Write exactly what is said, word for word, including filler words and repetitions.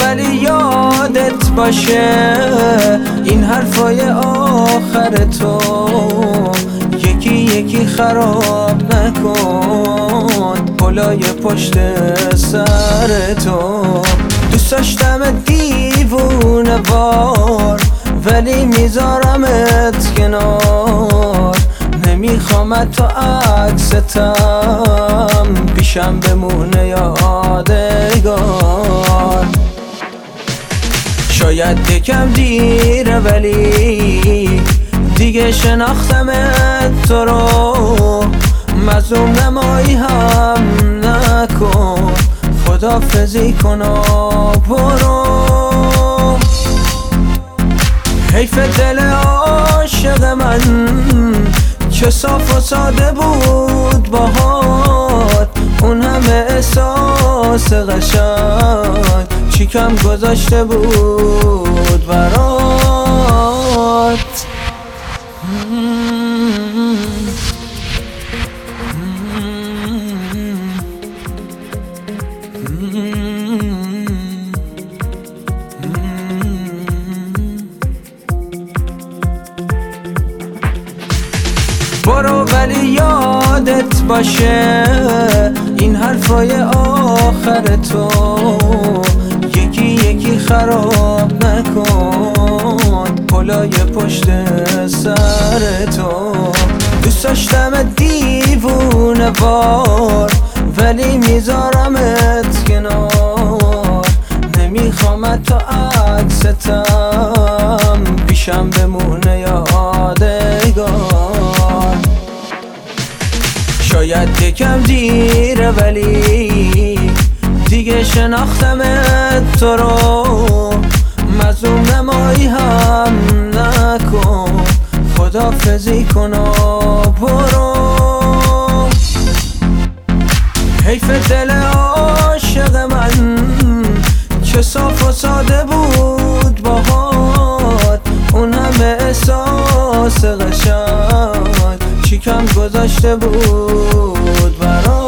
ولی یادت باشه این حرفای آخر تو یکی یکی خراب نکن پلای پشت سر تو. دوست داشتم دیوونه وار ولی میذارمت کنار، نمیخوام تو عکستم پیشم بمونه یادگار. شاید یکم دیره ولی دیگه شناختمت تو رو، مظلوم نمایی هم نکن خداحافظی کن و برو. حیف دل عاشق من چه صاف و ساده بود باهات، اون همه احساس قشنگ چی کم گذاشته بود برات. برو ولی یادت باشه این حرفای آخر تو یکی یکی خراب نکن پلای پشت سر تو. دوست داشتم دیوونه وار ولی میذارمت کنار، نمیخوام تو عکستم پیشم بمونه یادگار. شاید یکم دیره ولی دیگه شناختمت تو رو، مظلوم نمایی هم نکن خداحافظی کن و برو. حیف دل عاشق من چه صاف و ساده بود باهات، اون همه احساس قشنگ چی کم گذاشته بود برات.